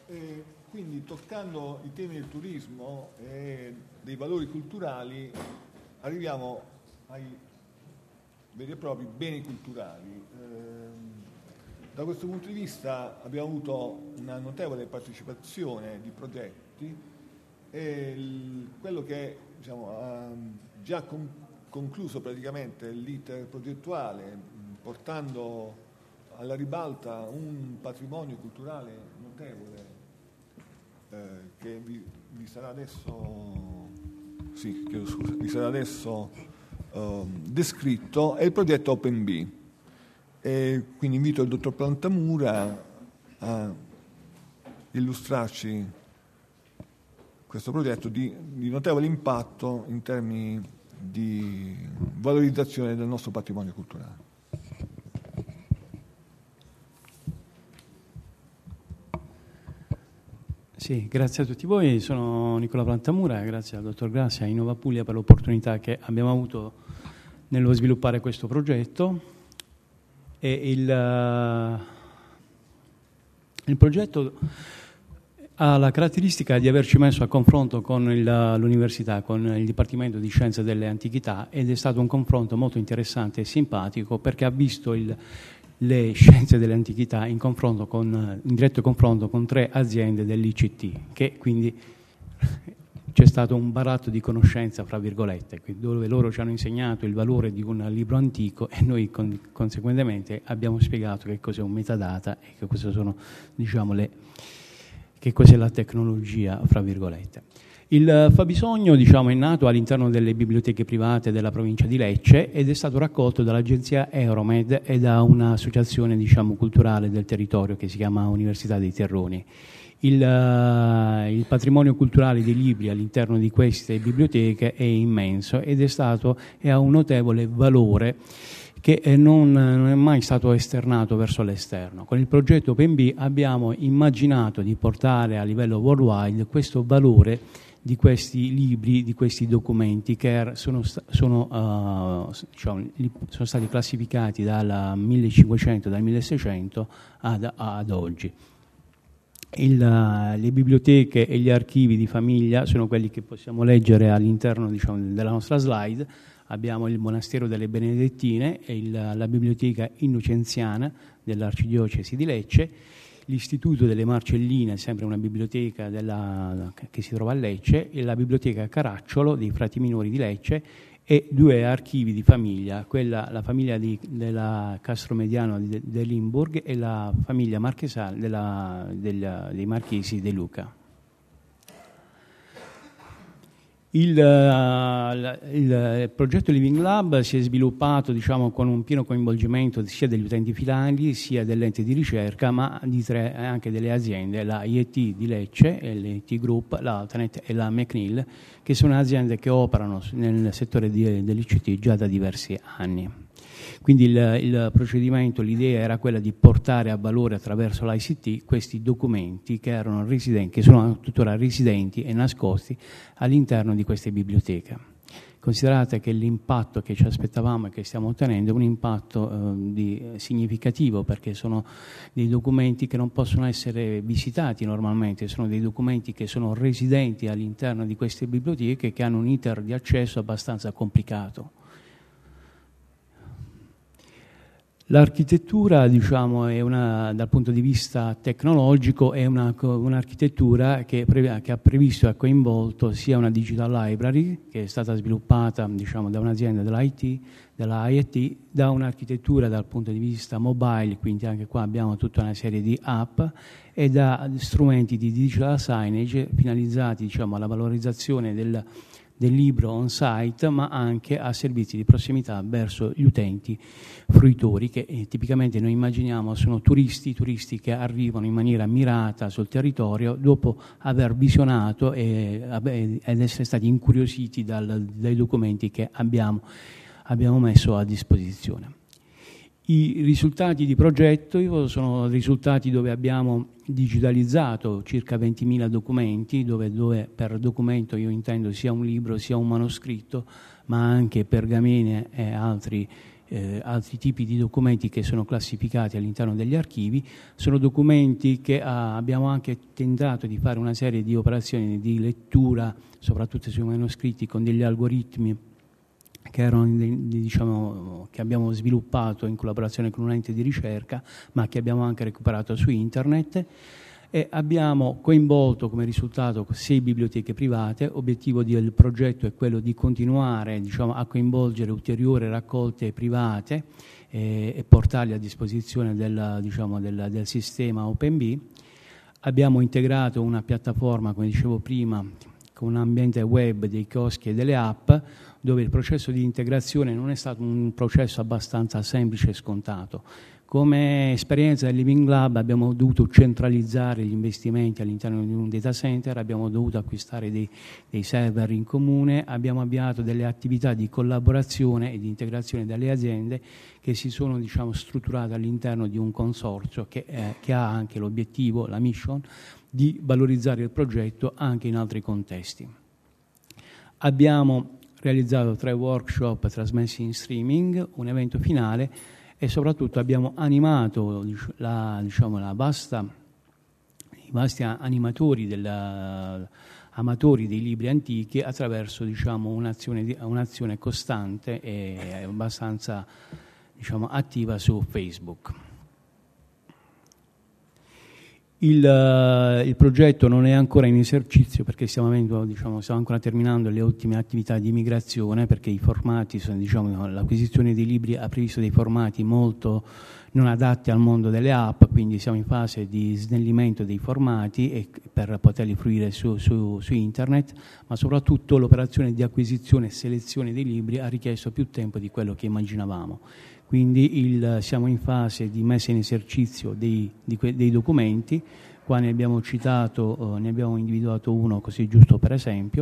Quindi toccando i temi del turismo e dei valori culturali arriviamo ai veri e propri beni culturali. Da questo punto di vista abbiamo avuto una notevole partecipazione di progetti e quello che ha già concluso praticamente l'iter progettuale, portando alla ribalta un patrimonio culturale notevole che vi sarà adesso descritto, è il progetto OpenB. E quindi invito il dottor Plantamura a illustrarci questo progetto di notevole impatto in termini di valorizzazione del nostro patrimonio culturale. Sì, grazie a tutti voi, sono Nicola Plantamura, grazie al dottor Grassi e a Innova Puglia per l'opportunità che abbiamo avuto nello sviluppare questo progetto. E il progetto ha la caratteristica di averci messo a confronto con l'università, con il Dipartimento di Scienze delle Antichità, ed è stato un confronto molto interessante e simpatico perché ha visto le scienze delle antichità in diretto confronto con 3 aziende dell'ICT, che quindi c'è stato un baratto di conoscenza, fra virgolette, dove loro ci hanno insegnato il valore di un libro antico e noi conseguentemente abbiamo spiegato che cos'è un metadata e che cosa sono, che cos'è la tecnologia, fra virgolette. Il fabbisogno è nato all'interno delle biblioteche private della provincia di Lecce ed è stato raccolto dall'agenzia Euromed e da un'associazione culturale del territorio che si chiama Università dei Terroni. Il patrimonio culturale dei libri all'interno di queste biblioteche è immenso ed ha un notevole valore che non è mai stato esternato verso l'esterno. Con il progetto OpenB abbiamo immaginato di portare a livello worldwide questo valore di questi libri, di questi documenti che sono stati classificati dal 1500, dal 1600 ad oggi. Le biblioteche e gli archivi di famiglia sono quelli che possiamo leggere all'interno della nostra slide. Abbiamo il monastero delle Benedettine e la biblioteca innocenziana dell'arcidiocesi di Lecce, l'Istituto delle Marcelline, sempre una biblioteca che si trova a Lecce, e la biblioteca Caracciolo dei Frati Minori di Lecce e 2 archivi di famiglia, la famiglia della Castromediano di Limburg e la famiglia marchesale dei Marchesi De Luca. Il progetto Living Lab si è sviluppato con un pieno coinvolgimento sia degli utenti finali sia dell'ente di ricerca, ma anche delle aziende, la IET di Lecce, l'IET Group, l'Altanet e la McNeil, che sono aziende che operano nel settore dell'ICT già da diversi anni. Quindi il procedimento, l'idea era quella di portare a valore attraverso l'ICT questi documenti che sono tuttora residenti e nascosti all'interno di queste biblioteche. Considerate che l'impatto che ci aspettavamo e che stiamo ottenendo è un impatto significativo, perché sono dei documenti che non possono essere visitati normalmente, sono dei documenti che sono residenti all'interno di queste biblioteche e che hanno un iter di accesso abbastanza complicato. L'architettura, dal punto di vista tecnologico, è un'architettura che ha previsto e ha coinvolto sia una digital library, che è stata sviluppata da un'azienda della IET, da un'architettura dal punto di vista mobile, quindi anche qua abbiamo tutta una serie di app, e da strumenti di digital signage finalizzati alla valorizzazione del libro on-site, ma anche a servizi di prossimità verso gli utenti fruitori, che tipicamente noi immaginiamo sono turisti che arrivano in maniera mirata sul territorio dopo aver visionato ed essere stati incuriositi dai documenti che abbiamo messo a disposizione. I risultati di progetto sono risultati dove abbiamo digitalizzato circa 20.000 documenti, dove per documento io intendo sia un libro sia un manoscritto, ma anche pergamene e altri altri tipi di documenti che sono classificati all'interno degli archivi. Sono documenti che abbiamo anche tentato di fare una serie di operazioni di lettura, soprattutto sui manoscritti, con degli algoritmi che erano, diciamo, che abbiamo sviluppato in collaborazione con un ente di ricerca, ma che abbiamo anche recuperato su internet. E abbiamo coinvolto come risultato 6 biblioteche private. Obiettivo del progetto è quello di continuare, diciamo, a coinvolgere ulteriori raccolte private e portarle a disposizione del sistema OpenB. Abbiamo integrato una piattaforma, come dicevo prima, con un ambiente web dei chioschi e delle app, dove il processo di integrazione non è stato un processo abbastanza semplice e scontato. Come esperienza del Living Lab abbiamo dovuto centralizzare gli investimenti all'interno di un data center, abbiamo dovuto acquistare dei server in comune, abbiamo avviato delle attività di collaborazione e di integrazione dalle aziende che si sono, diciamo, strutturate all'interno di un consorzio che ha anche l'obiettivo, la mission, di valorizzare il progetto anche in altri contesti. Abbiamo realizzato 3 workshop trasmessi in streaming, un evento finale, e soprattutto abbiamo animato i vasti animatori amatori dei libri antichi attraverso, diciamo, un'azione costante e abbastanza, diciamo, attiva su Facebook. Il progetto non è ancora in esercizio perché stiamo ancora terminando le ultime attività di migrazione, perché i formati sono, diciamo, l'acquisizione dei libri ha previsto dei formati molto non adatti al mondo delle app, quindi siamo in fase di snellimento dei formati e per poterli fruire su internet, ma soprattutto l'operazione di acquisizione e selezione dei libri ha richiesto più tempo di quello che immaginavamo. Quindi siamo in fase di messa in esercizio dei documenti. Qua ne abbiamo individuato uno, così giusto per esempio.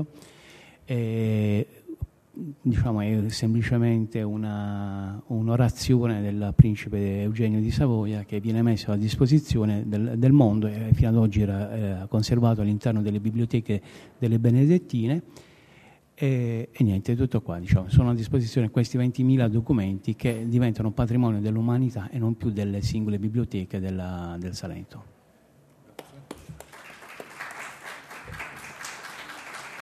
Diciamo, è semplicemente un'orazione del principe Eugenio di Savoia che viene messo a disposizione del mondo e fino ad oggi era conservato all'interno delle biblioteche delle Benedettine. E niente, tutto qua, diciamo. Sono a disposizione questi 20.000 documenti che diventano patrimonio dell'umanità e non più delle singole biblioteche del Salento.